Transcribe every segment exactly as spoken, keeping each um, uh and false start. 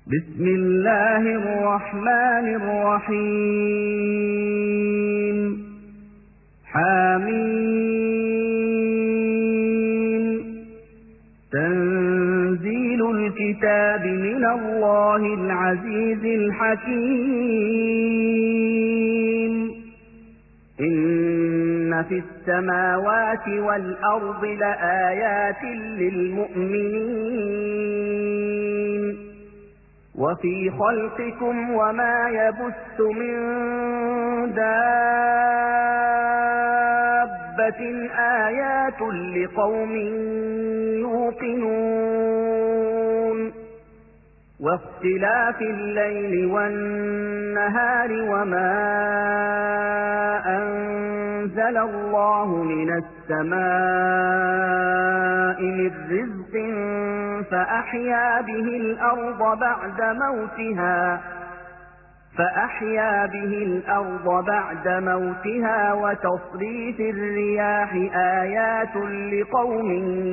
بسم الله الرحمن الرحيم حميم تنزيل الكتاب من الله العزيز الحكيم إن في السماوات والأرض لآيات للمؤمنين وفي خلقكم وما يبث من دابة آيات لقوم يوقنون واختلاف الليل والنهار وما أنزل الله من السماء من رزق فأحيا به الأرض بعد موتها فأحيا به الأرض بعد موتها وتصريف الرياح آيات لقوم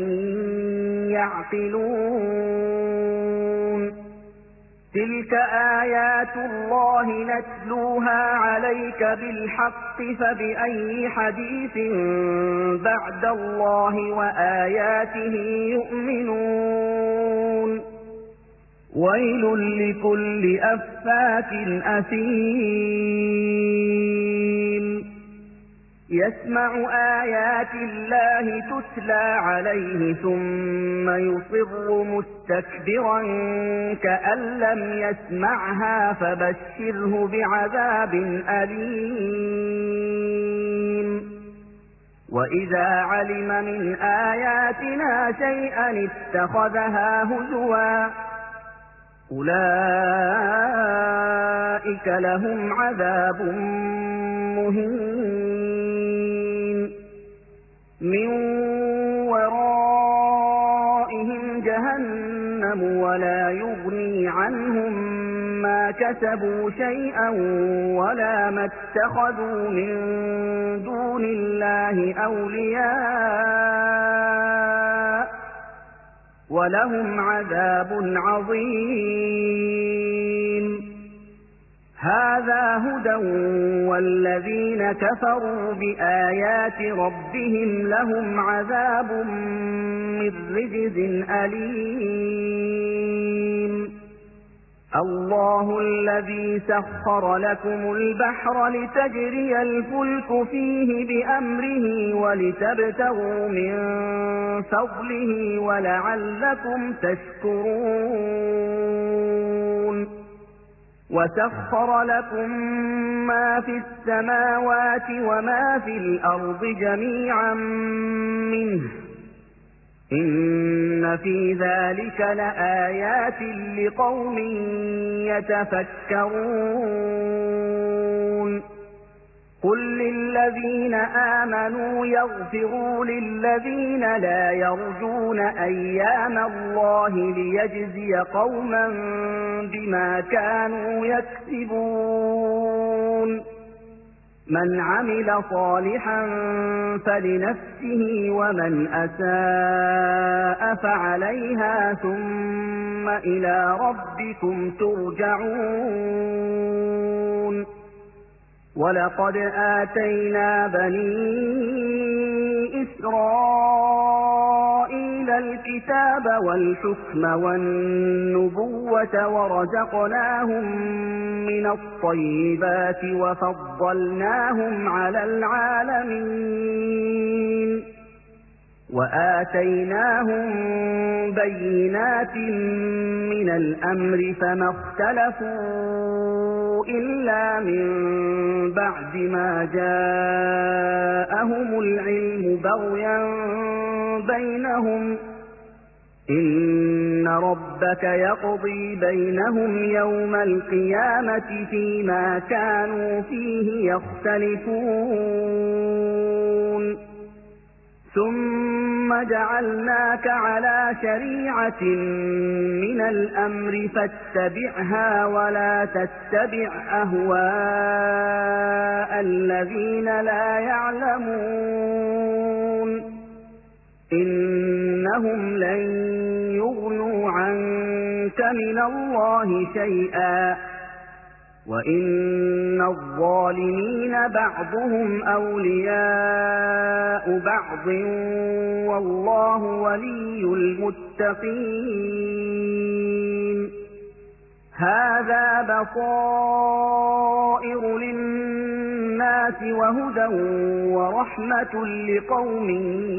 يعقلون تلك آيات الله نتلوها عليك بالحق فبأي حديث بعد الله وآياته يؤمنون ويل لكل أفاك أثيم يسمع آيات الله تتلى عليه ثم يصر مستكبرا كأن لم يسمعها فبشره بعذاب أليم وإذا علم من آياتنا شيئا اتخذها هزوا أولئك لهم عذاب مهين من ورائهم جهنم ولا يغني عنهم ما كسبوا شيئا ولا ما اتخذوا من دون الله أولياء ولهم عذاب عظيم هذا هدى والذين كفروا بآيات ربهم لهم عذاب من رجز أليم الله الذي سخر لكم البحر لتجري الفلك فيه بأمره ولتبتغوا من فضله ولعلكم تشكرون وسخر لكم ما في السماوات وما في الأرض جميعا منه إن في ذلك لآيات لقوم يتفكرون قل للذين آمنوا يغفروا للذين لا يرجون أيام الله ليجزي قوما بما كانوا يكسبون من عمل صالحا فلنفسه ومن أساء فعليها ثم إلى ربكم ترجعون ولقد آتينا بني إسرائيل الكتاب والحكم والنبوة ورزقناهم من الطيبات وفضلناهم على العالمين وآتيناهم بينات من الأمر فما اختلفوا إلا من بعد ما جاءهم العلم بغيا بينهم إن ربك يقضي بينهم يوم القيامة فيما كانوا فيه يختلفون ثم جعلناك على شريعة من الأمر فاتبعها ولا تتبع أهواء الذين لا يعلمون إنهم لن يغنوا عنك عنك من الله شيئا وإن الظالمين بعضهم أولياء بعض والله ولي المتقين هذا بصائر للناس وهدى ورحمة لقوم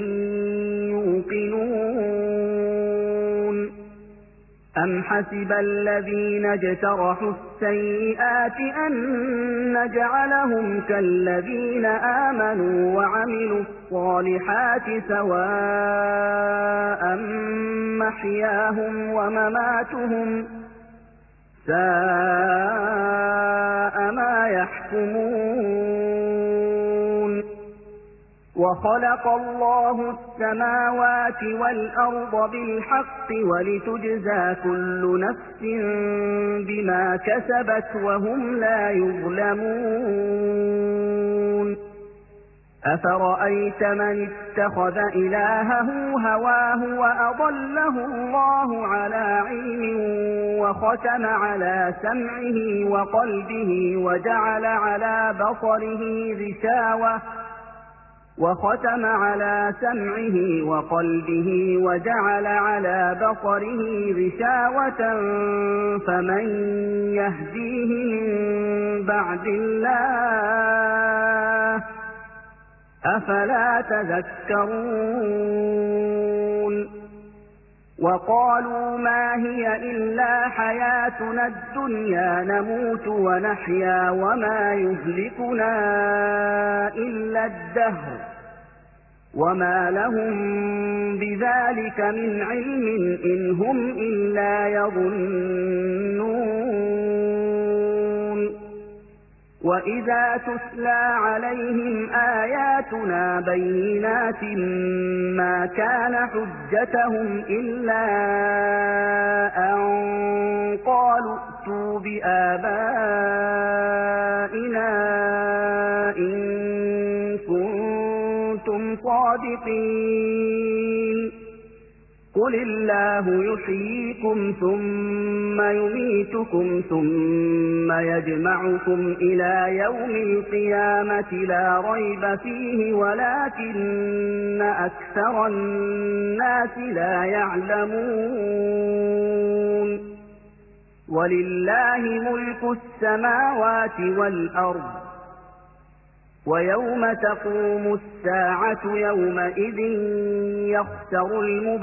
يوقنون أم حسب الذين اجترحوا السيئات أن نجعلهم كالذين آمنوا وعملوا الصالحات سواء محياهم ومماتهم ساء ما يحكمون وخلق الله السماوات والأرض بالحق ولتجزى كل نفس بما كسبت وهم لا يظلمون أفرأيت من اتخذ إلهه هواه وأضله الله على علم وختم على سمعه وقلبه وجعل على بصره غشاوة وختم على سمعه وقلبه وجعل على بصره غشاوة فمن يهديه من بعد الله أفلا تذكرون وقالوا ما هي إلا حياتنا الدنيا نموت ونحيا وما يهلكنا إلا الدهر وما لهم بذلك من علم إن هم إلا يظنون وإذا تتلى عليهم آياتنا بينات ما كان حجتهم إلا أن قالوا ائتوا بآبائنا إن كنتم صادقين قل الله يحييكم ثم يميتكم ثم يجمعكم إلى يوم القيامة لا ريب فيه ولكن أكثر الناس لا يعلمون ولله ملك السماوات والأرض ويوم تقوم الساعة يومئذ يخسر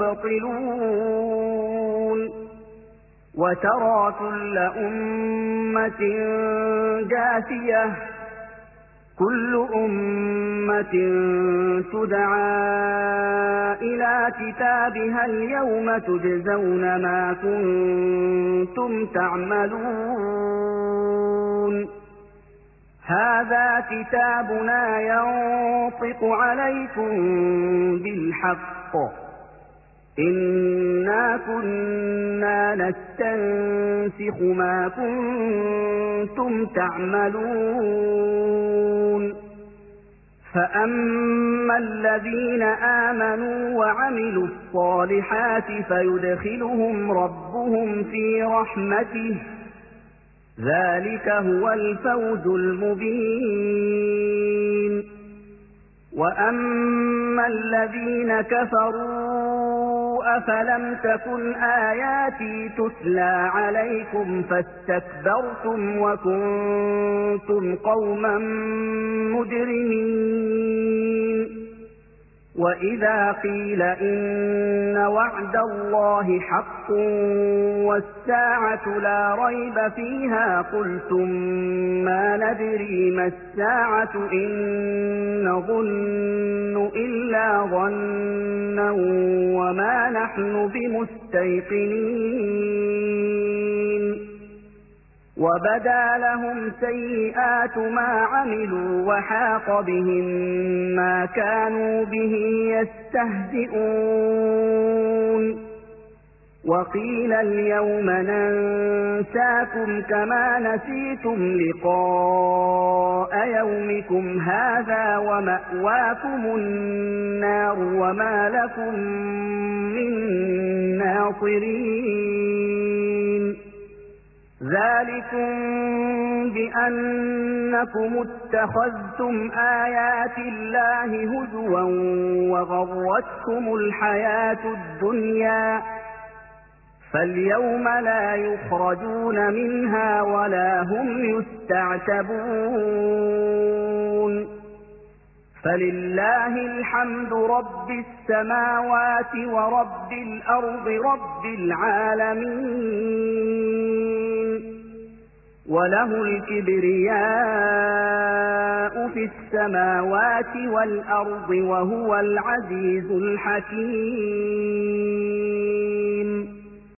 المبطلون وترى كل أمة جاثية كل أمة تدعى إلى كتابها اليوم تجزون ما كنتم تعملون هذا كتابنا ينطق عليكم بالحق إنا كنا نستنسخ ما كنتم تعملون فأما الذين آمنوا وعملوا الصالحات فيدخلهم ربهم في رحمته ذلك هو الفوز المبين وأما الذين كفروا أفلم تكن آياتي تتلى عليكم فاستكبرتم وكنتم قوما مجرمين وإذا قيل إن وعد الله حق والساعة لا ريب فيها قلتم ما ندري ما الساعة إن نظن إلا ظنا وما نحن بمستيقنين وبدا لهم سيئات ما عملوا وحاق بهم ما كانوا به يستهزئون وقيل اليوم ننساكم كما نسيتم لقاء يومكم هذا ومأواكم النار وما لكم من ناصرين ذلكم بأنكم اتخذتم آيات الله هزوا وغرتكم الحياة الدنيا فاليوم لا يخرجون منها ولا هم يستعتبون فلله الحمد رب السماوات ورب الأرض رب العالمين وله الكبرياء في السماوات والأرض وهو العزيز الحكيم